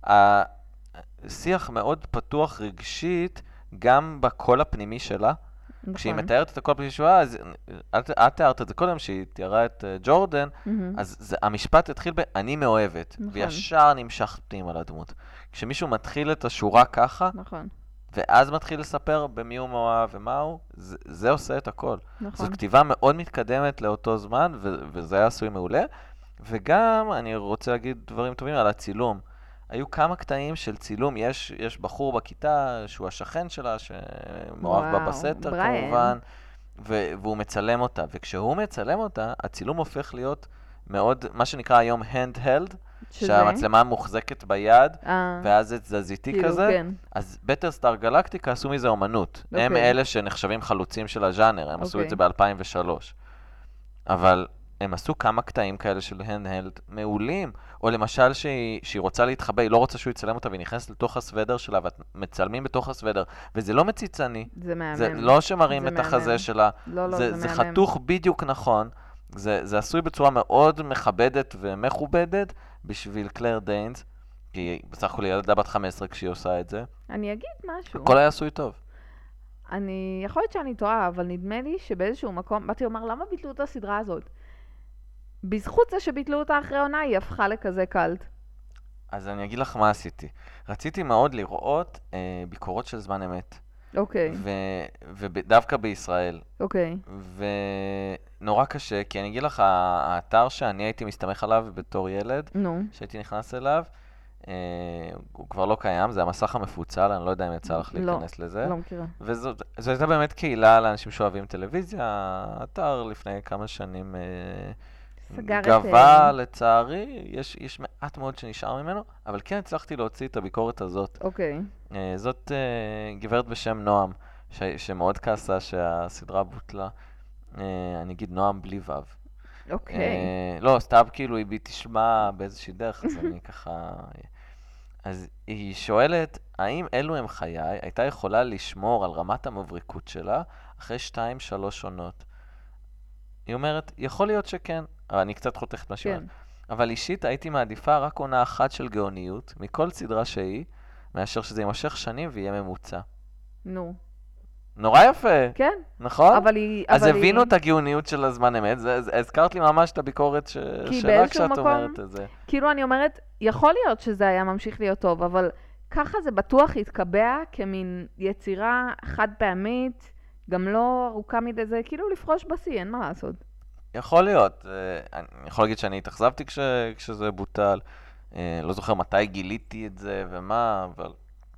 השיח מאוד פתוח רגשית, גם בקול הפנימי שלה. נכון. כשהיא מתארת את הקול הפנימי שלה, אז את, את תיארת את זה קודם, שהיא תיארה את uh, ג'ורדן, מהמם. אז זה, המשפט התחיל ב- אני מאוהבת, נכון. וישר נמשך פנימה לדמות. כשמישהו מתחיל את השורה ככה, נכון. ואז מתחיל לספר במי הוא מאוהב ומה הוא, זה, זה עושה את הכל. נכון. זו כתיבה מאוד מתקדמת לאותו זמן, ו- וזה היה עשוי מעולה. וגם אני רוצה להגיד דברים טובים על הצילום. היו כמה קטעים של צילום, יש, יש בחור בכיתה שהוא השכן שלה, שמאוהב בה וואו, בסתר בריאן. כמובן, ו- והוא מצלם אותה. וכשהוא מצלם אותה, הצילום הופך להיות מאוד, מה שנקרא היום hand-held, שזה? שהמצלמה מוחזקת ביד, אה, ואז זה תזזיתי כאילו, כזה. כן. אז בטרסטאר גלקטיקה עשו מזה אומנות. הם אוקיי. אלה שנחשבים חלוצים של הז'אנר, הם עשו אוקיי. את זה ב-אלפיים ושלוש. אבל הם עשו כמה קטעים כאלה של הנדהלד מעולים, או למשל שהיא, שהיא רוצה להתחבא, היא לא רוצה שהוא יצלם אותה, והיא נכנסת לתוך הסוודר שלה, ומצלמים בתוך הסוודר, וזה לא מציצני. זה מהמם. זה לא שמראים זה את החזה מהמם. שלה, לא, לא, זה, זה זה מהמם. חתוך בדיוק נכון, זה, זה עשוי בצורה מאוד מכבדת ומכובדת בשביל קלר דיינס, כי היא בסך הכל ילדה בת חמש עשרה כשהיא עושה את זה. אני אגיד משהו. הכל היה עשוי טוב. אני, יכול להיות שאני טועה, אבל נדמה לי שבאיזשהו מקום, באתי לומר, למה ביטלו את הסדרה הזאת? בזכות זה שביטלו אותה אחרי עונה, היא הפכה לכזה קלט. אז אני אגיד לך מה עשיתי. רציתי מאוד לראות אה, ביקורות של זמן אמת. אוקיי, ו- ודווקא בישראל. אוקיי. ונורא קשה, כי אני אגיד לך, האתר שאני הייתי מסתמך עליו בתור ילד, נו. שהייתי נכנס אליו, אה, הוא כבר לא קיים, זה המסך המפוצל, אני לא יודע אם יצא לך לא, להיכנס לזה. לא מכירה. וזו זו הייתה באמת קהילה לאנשים שאוהבים טלוויזיה, האתר לפני כמה שנים אה, סגר את... גבה, אה, לצערי, יש, יש מעט מאוד שנשאר ממנו, אבל כן הצלחתי להוציא את הביקורת הזאת. אוקיי. אה, זאת אה, גברת בשם נועם, ש, שמאוד כעסה שהסדרה בוטלה. אה, אני אגיד נועם בלי וו. אוקיי. אה, לא, סתיו כאילו היא בי תשמע באיזושהי דרך, אז אני ככה... אז היא שואלת, האם אלו הם חיי, הייתה יכולה לשמור על רמת המבריקות שלה אחרי שתיים, שלוש עונות? היא אומרת, יכול להיות שכן, אבל אני קצת חותכת מה שהיא כן. אומרת. אבל אישית הייתי מעדיפה רק עונה אחת של גאוניות, מכל סדרה שהיא, מאשר שזה יימשך שנים ויהיה ממוצע. נו. נורא יפה, כן, נכון? אבל היא... אז אבל הבינו היא... את הגאוניות של הזמן אמת, זה- זה- הזכרת לי ממש את הביקורת ש... כי שלה באיזשהו כשאת מקום- אומרת את זה. כאילו אני אומרת, יכול להיות שזה היה ממשיך להיות טוב, אבל ככה זה בטוח התקבע כמין יצירה חד פעמית, גם לא ארוכה מדי, זה כאילו לפרוש בשיא, אין מה לעשות. יכול להיות, אה, אני יכול להגיד שאני התאכזבתי כש... כשזה בוטל, אה, לא זוכר מתי גיליתי את זה ומה, אבל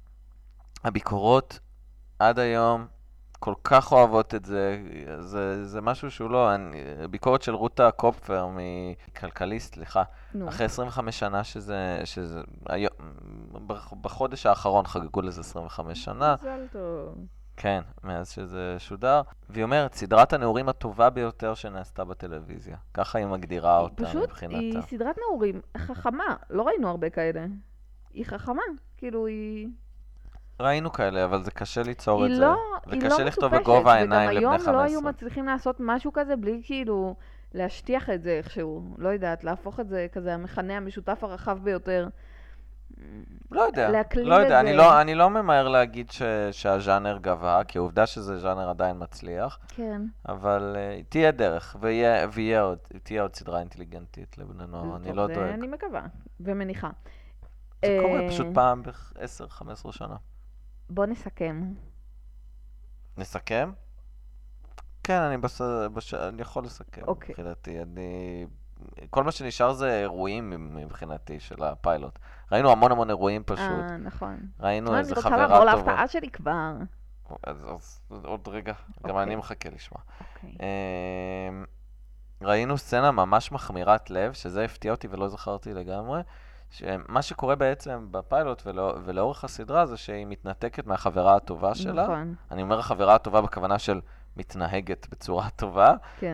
הביקורות עד היום כל כך אוהבות את זה, זה, זה משהו שהוא לא, אני, ביקורת של רותה קופפר מכלכליסט, סליחה, נו. אחרי עשרים וחמש שנה שזה, שזה היום, בח- בחודש האחרון חגגו לזה עשרים וחמש שנה, מזל טוב. כן, מאז שזה שודר, והיא אומרת, סדרת הנעורים הטובה ביותר שנעשתה בטלוויזיה, ככה היא מגדירה אותה פשוט מבחינתה. היא סדרת נעורים חכמה, לא ראינו הרבה כאלה. היא חכמה, כאילו היא... ראינו כאלה, אבל זה קשה ליצור היא את לא, זה, היא לא וקשה לכתוב מטופשת, בגובה העיניים לבני וגם חמש היום עשרה. לא היו מצליחים לעשות משהו כזה בלי כאילו להשטיח את זה איכשהו, לא יודעת, להפוך את זה כזה המכנה המשותף הרחב ביותר. לא יודע, להקליל לא את יודע, אני זה. לא, אני לא ממהר להגיד ש, שהז'אנר גבה, כי העובדה שזה ז'אנר עדיין מצליח, כן. אבל uh, תהיה דרך, ויהיה, ויהיה עוד, תהיה עוד סדרה אינטליגנטית לבני נוער, אני טוב, לא זה דואג. אני מקווה ומניחה. זה קורה אה, פשוט פעם ב-עשר חמש עשרה שנה. בוא נסכם. נסכם? כן, אני, בס... בש... אני יכול לסכם, אוקיי. מבחינתי. אני... כל מה שנשאר זה אירועים מבחינתי של הפיילוט. ראינו המון המון אירועים פשוט. אה, נכון. ראינו תשמע, איזה אני רוצה חברה לעבור טובה. להפתעה שלי כבר. אז, אז עוד רגע, גם אוקיי. אני מחכה לשמוע. אוקיי. אמ, ראינו סצנה ממש מחמירת לב, שזה הפתיע אותי ולא זכרתי לגמרי. שמה שקורה בעצם בפיילוט ולא, ולאורך הסדרה זה שהיא מתנתקת מהחברה הטובה שלה. נכון. אני אומר החברה הטובה בכוונה של מתנהגת בצורה טובה. כן.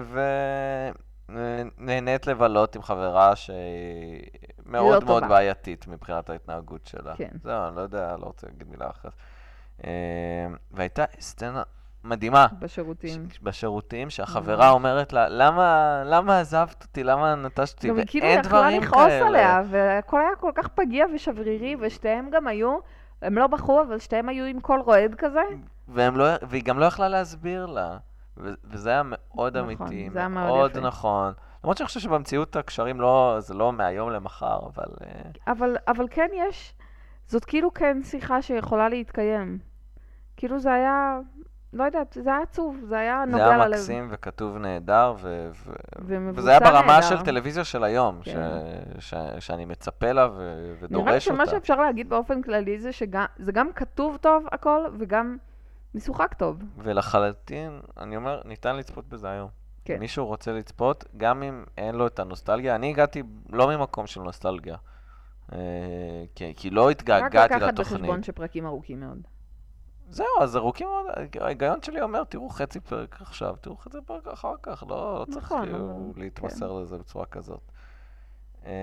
ונהנית לבלות עם חברה שהיא מאוד לא מאוד טובה. בעייתית מבחינת ההתנהגות שלה. כן. זהו, אני לא יודע, לא רוצה להגיד מילה אחרת. אמ, והייתה סצנה מדהימה. בשירותים. ש- בשירותים, שהחברה אומרת לה, למה, למה עזבת אותי? למה נטשת אותי? גם היא כאילו ואין יכלה דברים לכעוס כאלה. עליה, והכל היה כל כך פגיע ושברירי, ושתיהם גם היו, הם לא בחרו, אבל שתיהם היו עם קול רועד כזה. והם לא, והיא גם לא יכלה להסביר לה. ו- וזה היה מאוד נכון, אמיתי, זה היה מאוד מאוד יפה. נכון. למרות שאני חושב שבמציאות הקשרים לא, זה לא מהיום למחר, אבל... אה, אבל, אבל כן יש, זאת כאילו כן שיחה שיכולה להתקיים. כאילו זה היה, לא יודעת, זה היה עצוב, זה היה זה נוגע היה ללב. מקסים וכתוב נהדר, ו- ו- ומבוצע וזה היה ברמה נהדר. של טלוויזיה של היום, כן. ש- ש- שאני מצפה לה ו- נראה לי ודורש שמה אותה. שאפשר להגיד באופן כללי זה שזה גם כתוב טוב הכל, וגם משוחק טוב. ולחלוטין, אני אומר, ניתן לצפות בזה היום. כן. מישהו רוצה לצפות, גם אם אין לו את הנוסטלגיה. אני הגעתי לא ממקום של נוסטלגיה, אה, כי, כי לא רק התגעגעתי לקחת לתוכנית. בחשבון שפרקים ארוכים מאוד. זהו, אז ארוכים מאוד, ההיגיון שלי אומר, תראו חצי פרק עכשיו, תראו חצי פרק אחר כך, לא, לא צריך נכון, כאילו אבל- להתמסר לזה בצורה כזאת. אה,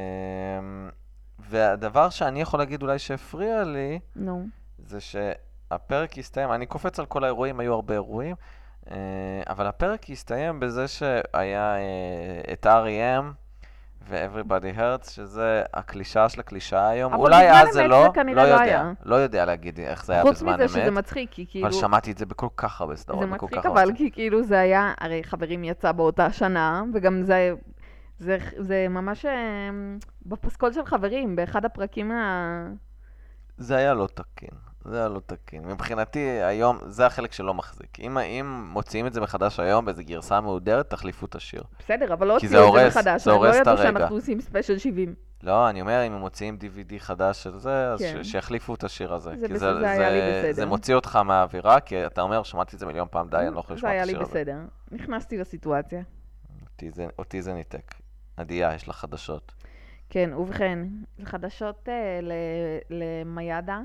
והדבר שאני יכול להגיד אולי שהפריע לי, נו. זה שהפרק הסתיים, אני קופץ על כל האירועים, היו הרבה אירועים, אה, אבל הפרק הסתיים בזה שהיה אה, את אר אי אם ו-Everybody Hurts, שזה הקלישאה של הקלישאה היום. אבל אולי בזמן אז זה אמת לא, זה כנראה לא לא יודע, היה. לא יודע להגיד איך זה היה חוץ בזמן מזה שזה אמת, מצחיק, כי כאילו... אבל שמעתי את זה בכל כך הרבה סדרות, זה בכל מצחיק, כך אבל הרבה. כי כאילו זה היה, הרי חברים יצא באותה שנה, וגם זה, זה, זה ממש אה, בפסקול של חברים, באחד הפרקים ה... זה היה לא תקין, זה היה לא תקין. מבחינתי היום, זה החלק שלא מחזיק. אם, אם מוציאים את זה מחדש היום באיזו גרסה מהודרת, תחליפו את השיר. בסדר, אבל לא כי הוציאו זה את זה הורס, מחדש, זה הם לא הורס את ידעו הרגע. שאנחנו עושים ספיישל שבעים. לא, אני אומר, אם הם מוציאים די וי די חדש של זה, אז כן. ש- שיחליפו את השיר הזה. זה כי בס- זה היה לי בסדר. זה מוציא אותך מהאווירה, כי אתה אומר, שמעתי את זה מיליון פעם, די, אני לא יכול זה לשמוע את היה לי השיר הזה. בסדר, נכנסתי לסיטואציה. אותי זה- אותי זה ניתק. עדיה, יש לך חדשות. כן, ובכן, זה חדשות אה, ל- למיידה.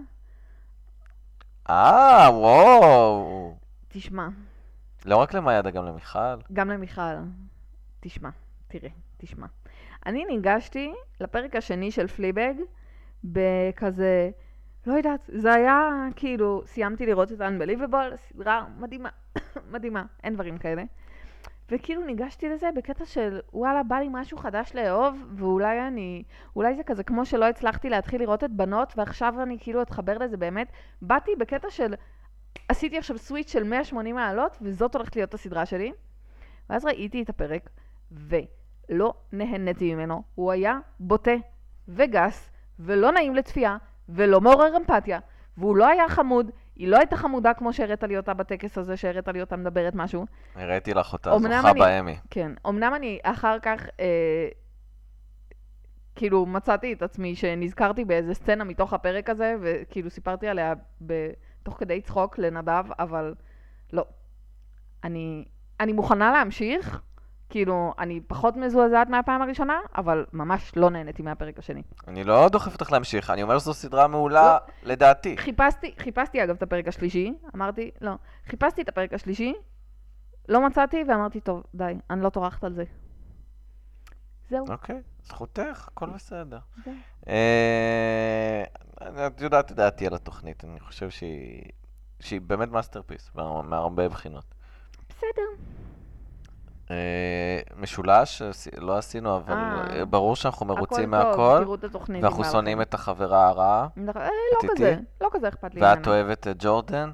אה, וואו. תשמע, לא רק למיידה, גם למיכל. גם למיכל. תשמע, תראה, תשמע. אני ניגשתי לפרק השני של פליבג בכזה, לא יודעת, זה היה כאילו, סיימתי לראות את Unbelievable, סדרה מדהימה, מדהימה, אין דברים כאלה. וכאילו ניגשתי לזה בקטע של וואלה, בא לי משהו חדש לאהוב, ואולי אני, אולי זה כזה כמו שלא הצלחתי להתחיל לראות את בנות, ועכשיו אני כאילו אתחבר לזה באמת. באתי בקטע של, עשיתי עכשיו סוויץ' של מאה ושמונים מעלות, וזאת הולכת להיות הסדרה שלי. ואז ראיתי את הפרק, ולא נהניתי ממנו. הוא היה בוטה וגס, ולא נעים לצפייה, ולא מעורר אמפתיה, והוא לא היה חמוד, היא לא הייתה חמודה כמו שהראית לי אותה בטקס הזה, שהראית לי אותה מדברת משהו. הראיתי לך אותה, אומנם זוכה אני- באמי. כן, אמנם אני אחר כך, אה, כאילו מצאתי את עצמי שנזכרתי באיזה סצנה מתוך הפרק הזה, וכאילו סיפרתי עליה ב- תוך כדי צחוק לנדב, אבל לא. אני, אני מוכנה להמשיך, כאילו, אני פחות מזועזעת מהפעם הראשונה, אבל ממש לא נהניתי מהפרק השני. אני לא דוחף אותך להמשיך, אני אומר שזו סדרה מעולה, לדעתי. חיפשתי, חיפשתי אגב את הפרק השלישי, אמרתי, לא, חיפשתי את הפרק השלישי, לא מצאתי ואמרתי, טוב, די, אני לא טורחת על זה. זהו. אוקיי, זכותך, הכל בסדר. זהו. אה, את יודעת את דעתי על התוכנית, אני חושב שהיא שהיא באמת מאסטרפיס, מה- מהרבה בחינות. בסדר. אה, משולש, לא עשינו, אבל אה. ברור שאנחנו מרוצים הכל טוב, מהכל, תראו את התוכנית. ואנחנו אם בא שונאים לכם. את החברה הרעה, אה, את לא איתי? כזה, לא כזה אכפת לי ואת ממנו. אוהבת את ג'ורדן?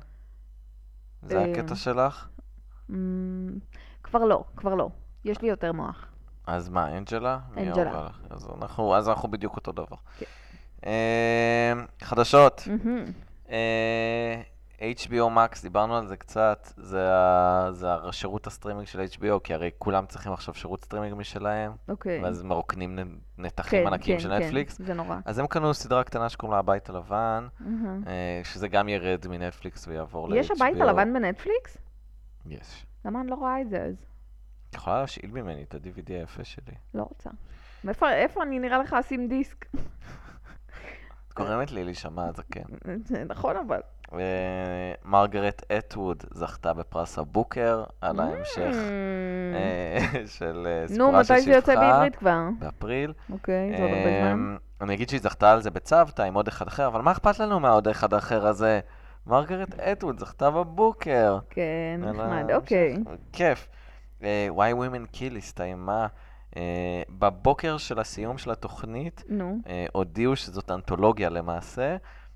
זה אה, הקטע שלך? אמ, כבר לא, כבר לא. יש לי יותר מוח. אז מה, אנג'לה? מי אנג'לה. אהובה לך? אז אנחנו, אז אנחנו בדיוק אותו דבר. כן. אה, חדשות. מהמם. אה, אייץ' בי או Max, דיברנו על זה קצת, זה, ה- זה השירות הסטרימינג של אייץ' בי או, כי הרי כולם צריכים עכשיו שירות סטרימינג משלהם, אוקיי. ואז מרוקנים נ- נתחים כן, ענקיים כן, של כן, נטפליקס. זה נורא. אז הם קנו סדרה קטנה שקוראים לה הבית הלבן, מהמם. אה, שזה גם ירד מנטפליקס ויעבור ל-אייץ' בי או. יש הבית הלבן בנטפליקס? יש. למה אני לא רואה את זה אז? את יכולה להשאיל ממני את ה-די וי די היפה שלי. לא רוצה. מאיפה- איפה אני נראה לך אשים דיסק? את גורמת לי להישמע זקן. זה נכון אבל. אה, מרגרט אטווד זכתה בפרס הבוקר על ההמשך אה, של אה, נו, סיפורה של מתי זה יוצא שפחה בעברית כבר? באפריל. אוקיי, זה עוד הרבה זמן. אמ, אני אגיד שהיא זכתה על זה בצוותא עם עוד אחד אחר, אבל מה אכפת לנו מהעוד אחד האחר הזה? מרגרט אטווד זכתה בבוקר. כן, על נחמד, ההמשך. אוקיי. כיף. אה, Why Women Kill הסתיימה. אה, בבוקר של הסיום של התוכנית נו. אה, הודיעו שזאת אנתולוגיה למעשה,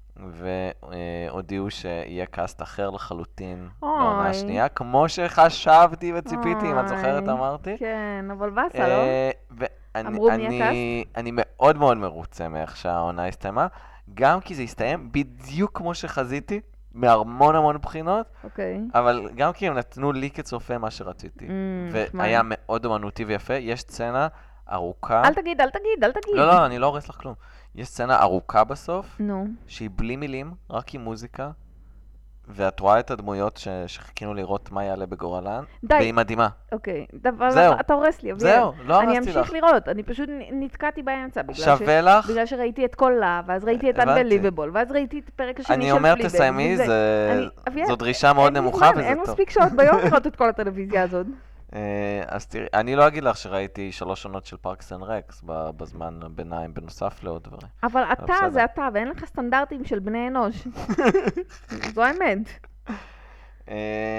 והודיעו שיהיה קאסט אחר לחלוטין לעונה אוי. השנייה, כמו שחשבתי וציפיתי, אם את זוכרת אוי. אמרתי. כן, אבל באסה, לא? אה, ואני- אמרו מי אני- הקאסט? אני מאוד מאוד מרוצה מאיך שהעונה הסתיימה, גם כי זה הסתיים בדיוק כמו שחזיתי, מהמון המון בחינות, אוקיי. אבל גם כי הם נתנו לי כצופה מה שרציתי. Mm, נחמד. והיה מאוד אומנותי ויפה. יש סצנה ארוכה. אל תגיד, אל תגיד, אל תגיד. לא, לא, אני לא הורס לך כלום. יש סצנה ארוכה בסוף, נו. שהיא בלי מילים, רק עם מוזיקה, ואת רואה את הדמויות ש- שחיכינו לראות מה יעלה בגורלן, די. והיא מדהימה. אוקיי. אבל זהו. אתה הורס לי, אביאל. זהו, לא אני הרסתי לך. אמשיך לראות, אני פשוט נ- נתקעתי באמצע, בגלל ש- שווה לך? בגלל שראיתי את כל לה, ואז ראיתי את הבנתי. Unbelievable, ואז ראיתי את הפרק השני של אני פליבג. אומר תסיימי, וזה- זה- אני- אביאל, זו דרישה מאוד אין לי נמוכה זמן, וזה אין טוב. מספיק שעות ביום לראות את כל הטלוויזיה הזאת. אה, אז תראי, אני לא אגיד לך שראיתי שלוש עונות של פארקס אנד רקס ב- בזמן הביניים, בנוסף לעוד דברים. אבל אתה בסדר. זה אתה, ואין לך סטנדרטים של בני אנוש. זו האמת. אמ,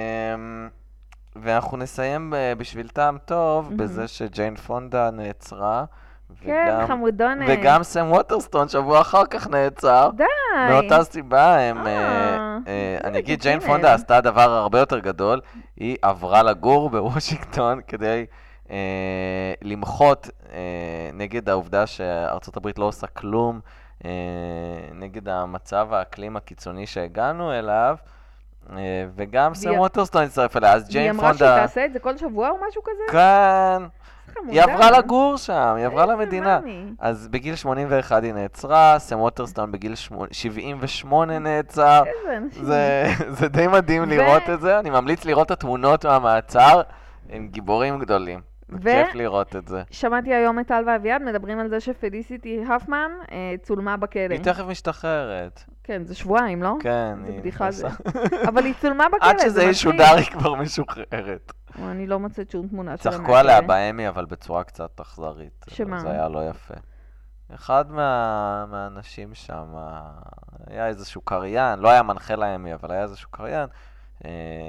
ואנחנו נסיים ב- בשביל טעם טוב מהמם. בזה שג'יין פונדה נעצרה. כן, וגם- חמודונת. וגם סם ווטרסטון שבוע אחר כך נעצר. די. מאותה סיבה הם... אה, אה, אה, אני אגיד, ג'יין לגיטימי. פונדה עשתה דבר הרבה יותר גדול. היא עברה לגור בוושינגטון כדי אה, למחות אה, נגד העובדה שארצות הברית לא עושה כלום, אה, נגד המצב האקלים הקיצוני שהגענו אליו. אה, וגם סם והיא- ווטרסטון הצטרף אליה, אז היא ג'יין אמרה שהיא פונדה... תעשה את זה כל שבוע או משהו כזה? כאן... חמודה. היא עברה לגור שם, היא עברה איזה למדינה. מאמי. אז בגיל שמונים ואחת היא נעצרה, סם ווטרסטון בגיל שמ- שבעים ושמונה נעצר. איזה אנשים. זה, זה די מדהים ו- לראות את זה, אני ממליץ לראות את התמונות מהמעצר, הם גיבורים גדולים. זה ו- כיף לראות את זה. שמעתי היום את טל ואביעד מדברים על זה שפליסיטי הפמן אה, צולמה בכלא. היא תכף משתחררת. כן, זה שבועיים, לא? כן, זה היא בדיחה זה. נכנסה. אבל היא צולמה בכלא, עד שזה מצחיק. ישודר היא כבר משוחררת. אני לא מוצאת שום תמונה שלה. צחקו עליה באמי, אבל בצורה קצת אכזרית. שמה? זה היה לא יפה. אחד מה- מהאנשים שם, היה איזשהו קריין, לא היה מנחה לאמי, אבל היה איזשהו קריין, אה,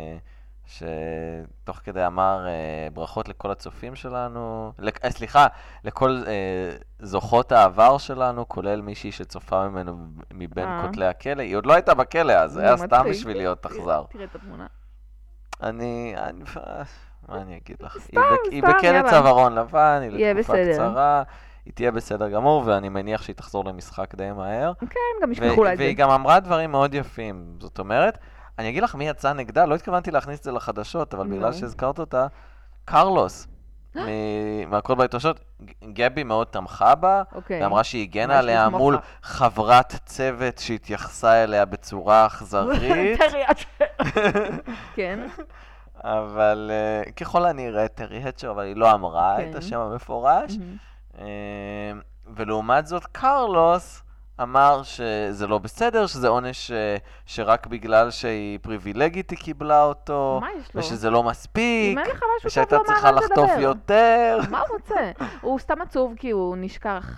שתוך כדי אמר אה, ברכות לכל הצופים שלנו, לק- אה, סליחה, לכל אה, זוכות העבר שלנו, כולל מישהי שצופה ממנו מבין אה. כותלי הכלא. היא עוד לא הייתה בכלא, אז זה זה היה סתם מצחיק. בשביל להיות אכזר. תראה את התמונה. אני, אני, מה אני אגיד לך? סתם, היא בק- היא סתם, בכלא יאללה. צווארון לבן, היא יהיה לתקופה בסדר. קצרה, היא תהיה בסדר גמור, ואני מניח שהיא תחזור למשחק די מהר. כן, גם ו- ישכחו לה את זה. והיא גם אמרה דברים מאוד יפים. זאת אומרת, אני אגיד לך מי יצא נגדה, לא התכוונתי להכניס את זה לחדשות, אבל בגלל נו. שהזכרת אותה, קרלוס, מ- מהכל בהתרשות, ג- גבי מאוד תמכה בה, אוקיי. ואמרה שהיא הגנה ממש עליה לתמוך מול בה. חברת צוות שהתייחסה אליה בצורה אכזרית. טרי אצ'ר. כן. אבל uh, ככל הנראה טרי הצ'ר, אבל היא לא אמרה כן. את השם המפורש. מהמם. Uh, ולעומת זאת קרלוס אמר שזה לא בסדר, שזה עונש uh, שרק בגלל שהיא פריבילגית היא קיבלה אותו, מה יש לו? ושזה לא מספיק, אם אין לך משהו טוב ושהייתה לומר, צריכה אל לחטוף תדבר. יותר. מה הוא רוצה? הוא סתם עצוב כי הוא נשכח.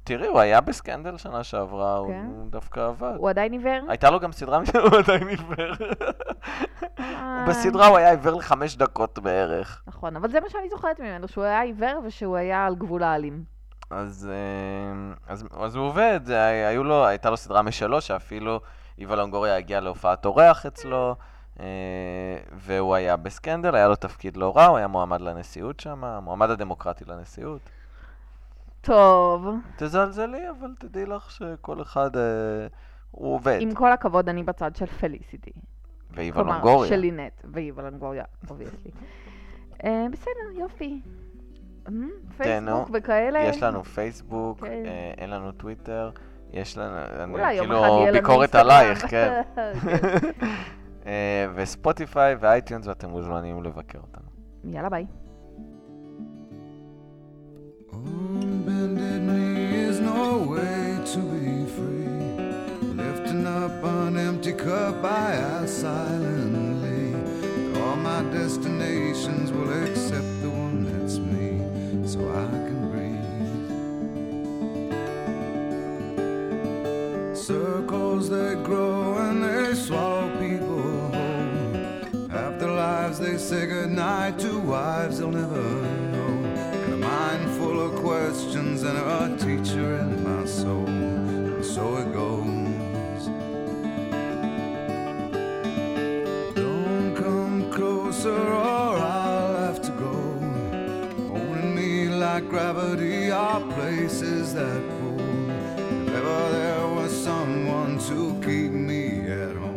תראי, הוא היה בסקנדל שנה שעברה, כן? הוא דווקא עבד. הוא עדיין עיוור? הייתה לו גם סדרה משהו, הוא עדיין עיוור. בסדרה הוא היה עיוור לחמש דקות בערך. נכון, אבל זה מה שאני זוכרת ממנו, שהוא היה עיוור ושהוא היה על גבול האלים. אז, אז, אז הוא עובד, היו לו, הייתה לו סדרה משלו, שאפילו איווה לונגוריה הגיע להופעת אורח אצלו, והוא היה בסקנדל, היה לו תפקיד לא רע, הוא היה מועמד לנשיאות שם, מועמד הדמוקרטי לנשיאות. טוב. תזלזלי, אבל תדעי לך שכל אחד אה, הוא עובד. עם כל הכבוד, אני בצד של פליסיטי. ואיווה לונגוריה. כלומר, של לינט, ואיווה לונגוריה, אובייסלי. אה, בסדר, יופי. פייסבוק וכאלה. יש לנו פייסבוק, כן. אה, אין לנו טוויטר, יש לנו, אולי יום אחד כאילו יהיה לנו ביקורת אינסטגרם. עלייך, כן. אה, וספוטיפיי ואייטיונס, ואתם מוזמנים לבקר אותנו. יאללה, ביי. On bended knee is no way to be free. Lifting up an empty cup I ask silently. All my destinations will accept the one that's me, so I can breathe. Circles they grow and they swallow people whole. After lives they say goodnight to wives they'll never know. Mind full of questions and a teacher in my soul, and so it goes. Don't come closer or I'll have to go. Holding me like gravity are places that pull. If ever there was someone to keep me at home.